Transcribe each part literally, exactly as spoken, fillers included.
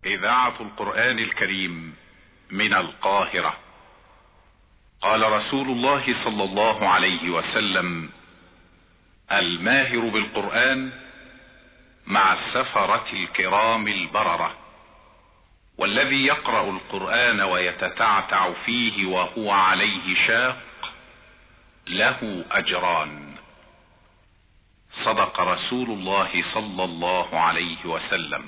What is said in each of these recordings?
إذاعة القرآن الكريم من القاهرة. قال رسول الله صلى الله عليه وسلم: الماهر بالقرآن مع السفرة الكرام البررة، والذي يقرأ القرآن ويتتعتع فيه وهو عليه شاق له أجران. صدق رسول الله صلى الله عليه وسلم.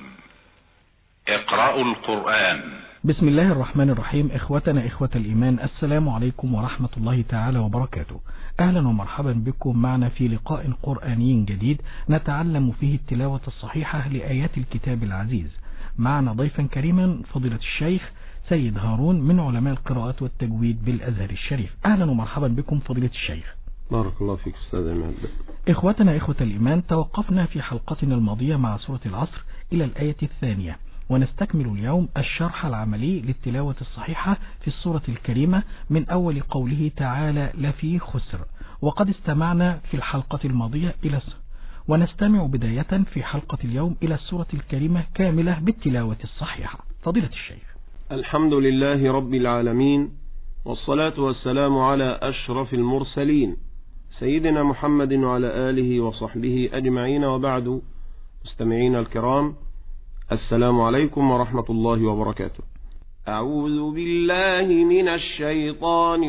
اقرأوا القرآن. بسم الله الرحمن الرحيم. إخوتنا إخوة الإيمان، السلام عليكم ورحمة الله تعالى وبركاته. أهلا ومرحبا بكم معنا في لقاء قرآني جديد نتعلم فيه التلاوة الصحيحة لآيات الكتاب العزيز. معنا ضيفا كريما فضيلة الشيخ سيد هارون من علماء القراءات والتجويد بالأزهر الشريف. أهلا ومرحبا بكم فضيلة الشيخ. بارك الله فيك أستاذ عماد. إخوتنا إخوة الإيمان، توقفنا في حلقتنا الماضية مع سورة العصر إلى الآية الثانية، ونستكمل اليوم الشرح العملي للتلاوة الصحيحة في السورة الكريمة من أول قوله تعالى لفي خسر. وقد استمعنا في الحلقة الماضية إلى ونستمع بداية في حلقة اليوم إلى السورة الكريمة كاملة بالتلاوة الصحيحة. فضيلة الشيخ. الحمد لله رب العالمين، والصلاة والسلام على أشرف المرسلين سيدنا محمد وعلى آله وصحبه أجمعين، وبعد. مستمعين الكرام، السلام عليكم ورحمة الله وبركاته. أعوذ بالله من الشيطان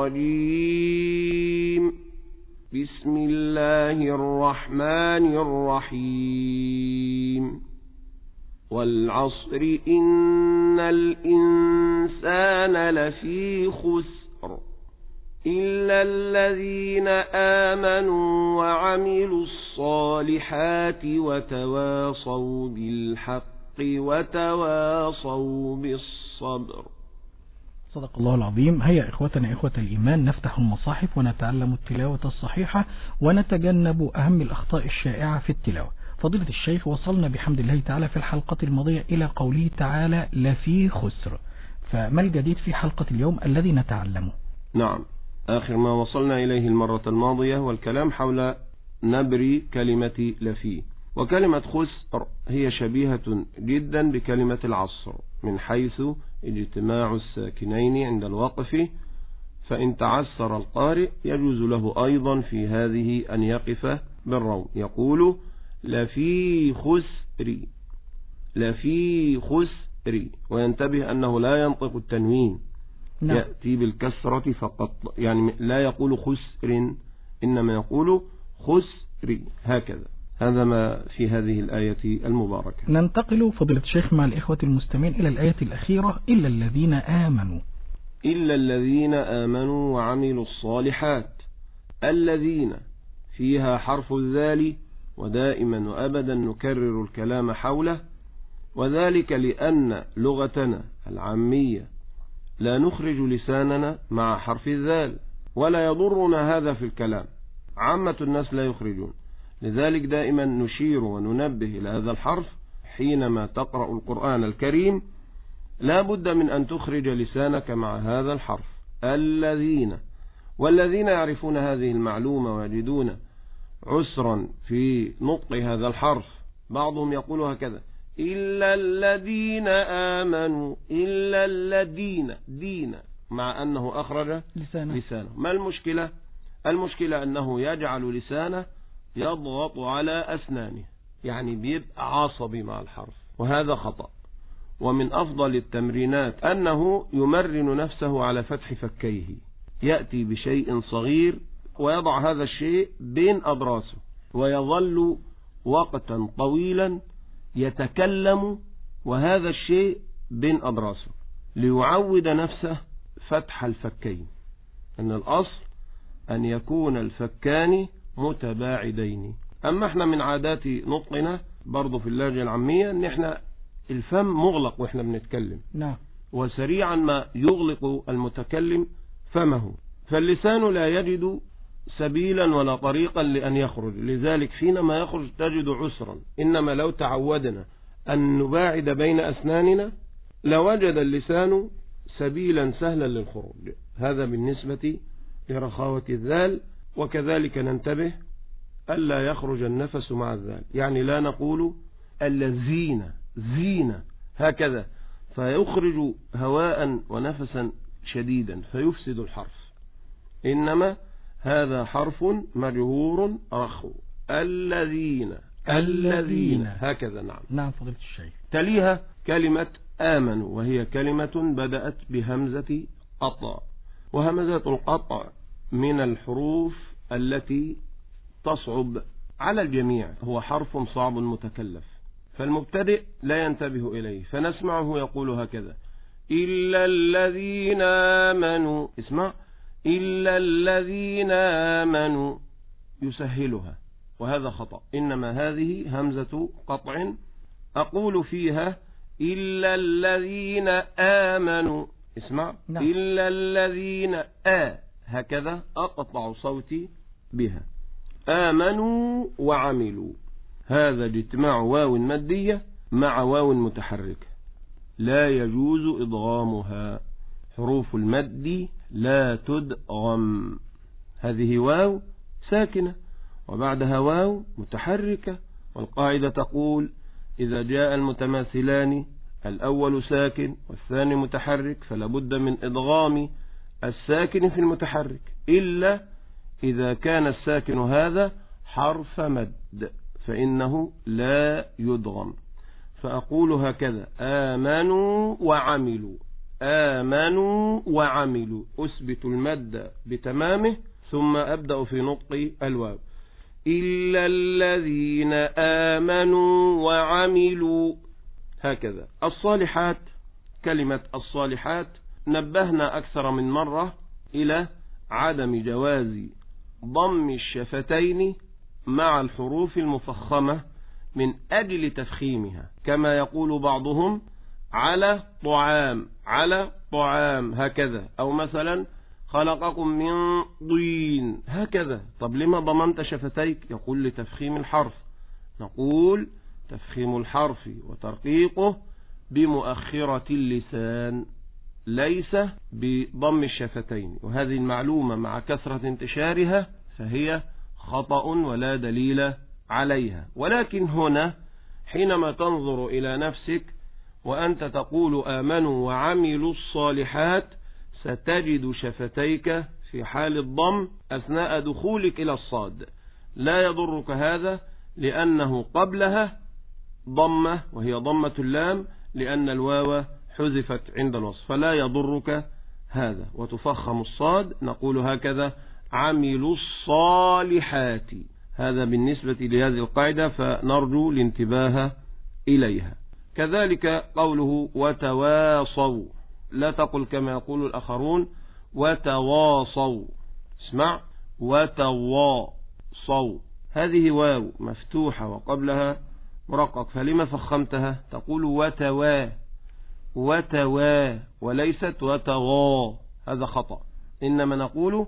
الرجيم. بسم الله الرحمن الرحيم. والعصر إن الإنسان لفي خسر إلا الذين آمنوا وعملوا الصالحات وتواصوا بالحق وتواصوا بالصبر. صدق الله العظيم. هيا إخوتنا إخوة الإيمان، نفتح المصاحف ونتعلم التلاوة الصحيحة ونتجنب أهم الأخطاء الشائعة في التلاوة. فضيلة الشيخ، وصلنا بحمد الله تعالى في الحلقة الماضية إلى قوله تعالى لفي خسر، فما الجديد في حلقة اليوم الذي نتعلمه؟ نعم، آخر ما وصلنا إليه المرة الماضية والكلام حول نبر كلمة لفي. وكلمة خسر هي شبيهة جدا بكلمة العصر من حيث اجتماع الساكنين عند الوقف، فإن تعسر القارئ يجوز له أيضا في هذه أن يقف بالروم، يقول لفي خسر لفي خسر، وينتبه أنه لا ينطق التنوين. نعم. يأتي بالكسرة فقط، يعني لا يقول خسر إنما يقول خسر، هكذا. هذا ما في هذه الآية المباركة. ننتقل فضيلة الشيخ مع الإخوة المستمعين إلى الآية الأخيرة إلا الذين آمنوا. إلا الذين آمنوا وعملوا الصالحات. الذين فيها حرف الذال، ودائما وأبدا نكرر الكلام حوله، وذلك لأن لغتنا العامية لا نخرج لساننا مع حرف الذال، ولا يضرنا هذا في الكلام. عامة الناس لا يخرجون، لذلك دائما نشير وننبه إلى هذا الحرف حينما تقرأ القرآن الكريم. لا بد من أن تخرج لسانك مع هذا الحرف الذين. والذين يعرفون هذه المعلومة ويجدون عسرا في نطق هذا الحرف، بعضهم يقول هكذا: إلا الذين آمنوا، إلا الذين دين، مع أنه أخرج لسانه. لسانه. ما المشكلة؟ المشكلة أنه يجعل لسانه يضغط على أسنانه، يعني بيبقى عصبي مع الحرف، وهذا خطأ. ومن أفضل التمرينات أنه يمرن نفسه على فتح فكيه، يأتي بشيء صغير ويضع هذا الشيء بين أبراسه، ويظل وقتا طويلا يتكلم وهذا الشيء بين أبراسه، ليعود نفسه فتح الفكين. أن الأصل أن يكون الفكان متباعدين. أما احنا من عادات نطقنا برضو في اللهجة العامية أن احنا الفم مغلق وإحنا بنتكلم. نعم. وسريعا ما يغلق المتكلم فمه، فاللسان لا يجد سبيلا ولا طريقا لأن يخرج، لذلك حينما يخرج تجد عسرا. إنما لو تعودنا أن نباعد بين أسناننا لوجد اللسان سبيلا سهلا للخروج. هذا بالنسبة لرخاوة الذال. وكذلك ننتبه ألا يخرج النفس مع الذال، يعني لا نقول الذين زين، هكذا، فيخرج هواء ونفسا شديدا فيفسد الحرف. إنما هذا حرف مجهور رخو. الذين الذين هكذا. نعم نعم فضيلة الشيخ. تليها كلمة آمنوا، وهي كلمة بدأت بهمزة قطع، وهمزة القطع من الحروف التي تصعب على الجميع، هو حرف صعب متكلف، فالمبتدئ لا ينتبه إليه، فنسمعه يقول هكذا: إلا الذين آمنوا. اسمع: إلا الذين آمنوا، يسهلها، وهذا خطأ. إنما هذه همزة قطع أقول فيها إلا الذين آمنوا. اسمع: نعم. إلا الذين آ، هكذا أقطع صوتي بها. آمنوا وعملوا، هذا اجتماع واو مادية مع واو متحركة، لا يجوز إضغامها. حروف المد لا تدغم. هذه واو ساكنة وبعدها واو متحركة، والقاعدة تقول: إذا جاء المتماثلان الأول ساكن والثاني متحرك فلا بد من إضغام الساكن في المتحرك، إلا إذا كان الساكن هذا حرف مد فإنه لا يدغم. فأقول هكذا: آمنوا وعملوا، آمنوا وعملوا، أثبت المد بتمامه ثم أبدأ في نطق الواو. إلا الذين آمنوا وعملوا، هكذا. الصالحات، كلمة الصالحات نبهنا أكثر من مرة إلى عدم جواز ضم الشفتين مع الحروف المفخمة من أجل تفخيمها، كما يقول بعضهم على طعام، على طعام، هكذا. أو مثلا خلقكم من طين، هكذا. طب لما ضممت شفتيك؟ يقول لتفخيم الحرف. نقول تفخيم الحرف وترقيقه بمؤخرة اللسان، ليس بضم الشفتين، وهذه المعلومة مع كثرة انتشارها فهي خطأ ولا دليل عليها. ولكن هنا حينما تنظر إلى نفسك وأنت تقول آمنوا وعملوا الصالحات ستجد شفتيك في حال الضم أثناء دخولك إلى الصاد، لا يضرك هذا لأنه قبلها ضمة وهي ضمة اللام، لأن الواو حذفت عند الوصف، فلا يضرك هذا. وتفخم الصاد، نقول هكذا: عملوا الصالحات. هذا بالنسبة لهذه القاعدة، فنرجو الانتباه إليها. كذلك قوله وتواصوا، لا تقل كما يقول الآخرون وتواصوا. اسمع: وتواصوا، هذه واو مفتوحة وقبلها مرقق، فلما فخمتها؟ تقول وتوا، وتوا، وليست وتوا، هذا خطأ. إنما نقول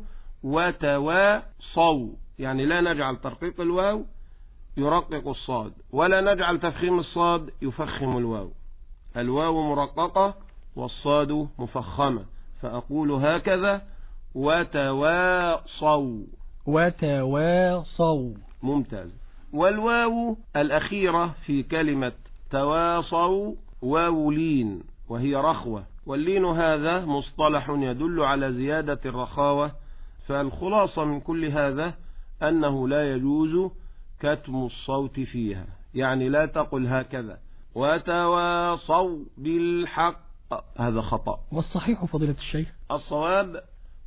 وتواصوا، يعني لا نجعل ترقيق الواو يرقق الصاد، ولا نجعل تفخيم الصاد يفخم الواو. الواو مرققة والصاد مفخمة، فأقول هكذا: وتواصوا، وتواصوا. ممتاز. والواو الأخيرة في كلمة تواصوا واو لين، وهي رخوة، واللين هذا مصطلح يدل على زيادة الرخاوة. فالخلاصة من كل هذا أنه لا يجوز كتم الصوت فيها، يعني لا تقل هكذا وتواصوا بالحق، هذا خطأ. والصحيح فضيلة الشيخ؟ الصواب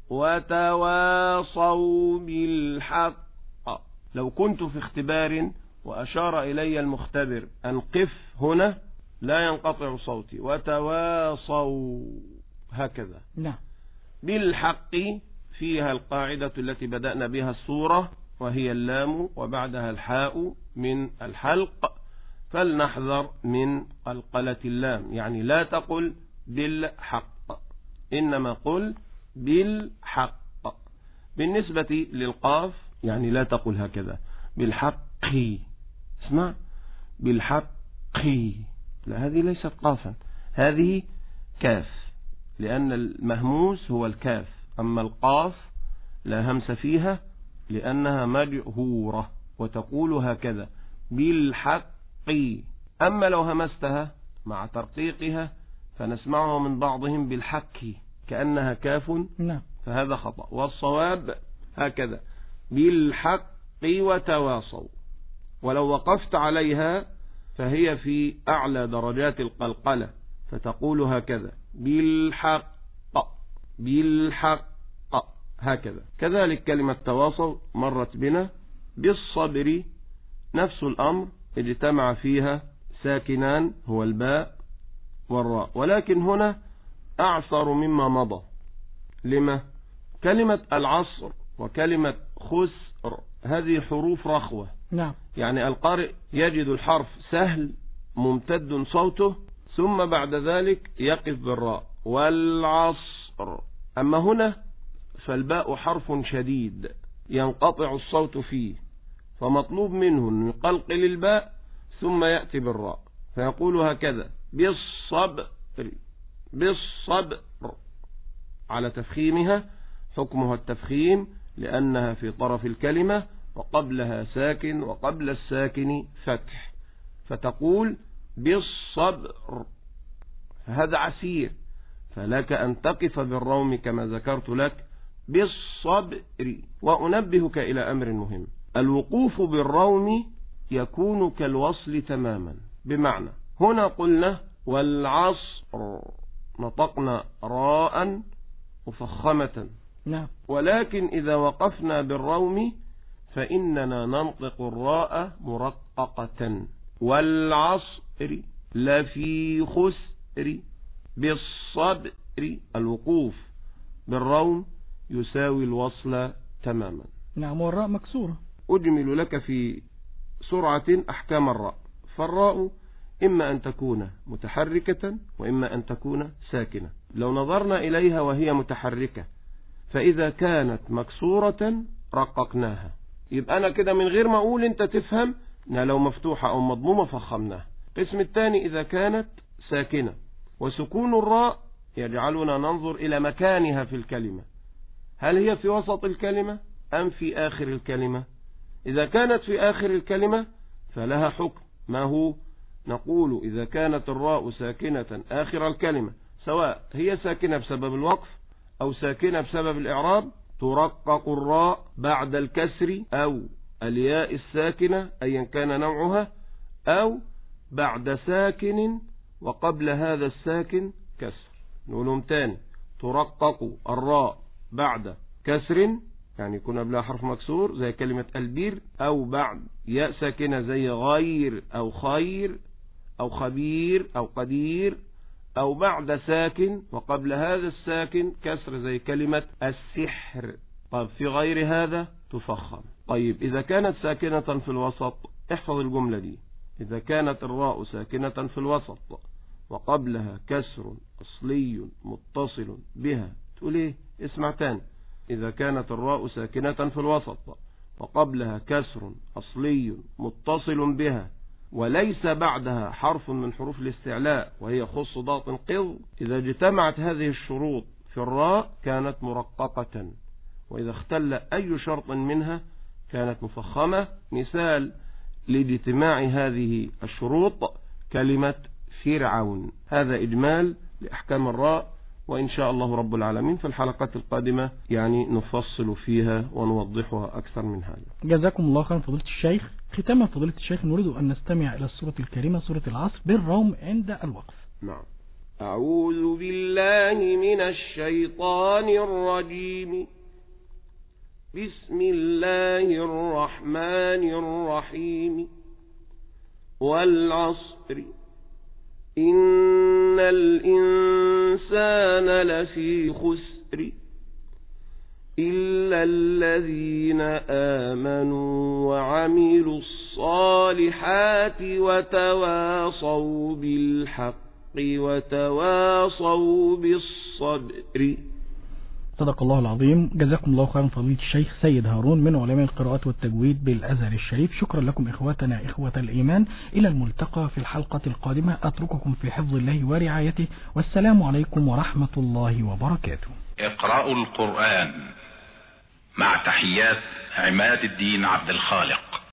وتواصوا بالحق. لو كنت في اختبار وأشار إلي المختبر أن قف هنا لا ينقطع صوتي، وتواصوا، هكذا. نعم. بالحق فيها القاعدة التي بدأنا بها السورة، وهي اللام وبعدها الحاء من الحلق، فلنحذر من قلقلة اللام، يعني لا تقل بالحق، إنما قل بالحق. بالنسبة للقاف يعني لا تقل هكذا بالحق، اسمع: بالحق، لا، هذه ليست قافا، هذه كاف، لأن المهموس هو الكاف، أما القاف لا همس فيها لأنها مجهورة، وتقول هكذا بالحق. أما لو همستها مع ترقيقها فنسمعها من بعضهم بالحك كأنها كاف، نعم، فهذا خطأ. والصواب هكذا بالحق وتواصوا، ولو وقفت عليها فهي في أعلى درجات القلقلة، فتقول هكذا بالحق بالحق هكذا. كذلك كلمة تواصوا مرت بنا. بالصبر نفس الأمر، اجتمع فيها ساكنان هو الباء والراء، ولكن هنا أعصر مما مضى. لما؟ كلمة العصر وكلمة خسر هذه حروف رخوة، نعم، يعني القارئ يجد الحرف سهل ممتد صوته، ثم بعد ذلك يقف بالراء والعصر. أما هنا فالباء حرف شديد ينقطع الصوت فيه، فمطلوب منه أن يقلقل الباء ثم يأتي بالراء، فيقول هكذا بالصبر بالصبر على تفخيمها، حكمها التفخيم لأنها في طرف الكلمة وقبلها ساكن وقبل الساكن فتح، فتقول بالصبر. هذا عسير، فلك أن تقف بالروم كما ذكرت لك بالصبر. وأنبهك إلى أمر مهم، الوقوف بالروم يكون كالوصل تماما، بمعنى هنا قلنا والعصر نطقنا راء مفخمة، نعم، ولكن إذا وقفنا بالروم فإننا ننطق الراء مرققة. والعصر لفي خسر بالصبر، الوقوف بالروم يساوي الوصل تماما. نعم، والراء مكسورة. أجمل لك في سرعة أحكام الراء. فالراء إما أن تكون متحركة وإما أن تكون ساكنة. لو نظرنا إليها وهي متحركة، فإذا كانت مكسورة رققناها، يبقى أنا كده من غير ما أقول أنت تفهم إنها لو مفتوحة أو مضمومة فخمناها. القسم الثاني إذا كانت ساكنة، وسكون الراء يجعلنا ننظر إلى مكانها في الكلمة، هل هي في وسط الكلمة أم في آخر الكلمة؟ إذا كانت في آخر الكلمة فلها حكم، ما هو؟ نقول إذا كانت الراء ساكنة آخر الكلمة، سواء هي ساكنة بسبب الوقف أو ساكنة بسبب الإعراب، ترقق الراء بعد الكسر أو الياء الساكنة أيا كان نوعها، أو بعد ساكن وقبل هذا الساكن كسر. نقولهم تاني، ترقق الراء بعد كسر يعني يكون قبلها حرف مكسور زي كلمة البير، أو بعد ياء ساكنة زي غير أو خير أو خبير أو قدير، أو بعد ساكن وقبل هذا الساكن كسر زي كلمة السحر. طيب في غير هذا تفخم. طيب إذا كانت ساكنة في الوسط، احفظ الجملة دي، إذا كانت الراء ساكنة في الوسط وقبلها كسر أصلي متصل بها، تقول إيه؟ اسمع تاني، إذا كانت الراء ساكنة في الوسط وقبلها كسر أصلي متصل بها وليس بعدها حرف من حروف الاستعلاء وهي خص ضغط قض، إذا اجتمعت هذه الشروط في الراء كانت مرققة، وإذا اختل أي شرط منها كانت مفخمة. مثال لاجتماع هذه الشروط كلمة فرعون. هذا إجمال لأحكام الراء، وإن شاء الله رب العالمين في الحلقات القادمة يعني نفصل فيها ونوضحها أكثر من هذا. جزاكم الله خيرا فضيلة الشيخ. ختاما فضيلة الشيخ، نريد أن نستمع إلى السورة الكريمة سورة العصر بالروم عند الوقف. نعم. أعوذ بالله من الشيطان الرجيم. بسم الله الرحمن الرحيم. والعصر إن الإنسان لفي خسر إلا الذين آمنوا وعملوا الصالحات وتواصوا بالحق وتواصوا بالصبر. صدق الله العظيم. جزاكم الله خيرا فضيلة الشيخ سيد هارون من علماء القراءات والتجويد بالأزهر الشريف. شكرا لكم إخواتنا إخوة الإيمان، إلى الملتقى في الحلقة القادمة. أترككم في حفظ الله ورعايته، والسلام عليكم ورحمة الله وبركاته. اقرأوا القرآن مع تحيات عماد الدين عبد الخالق.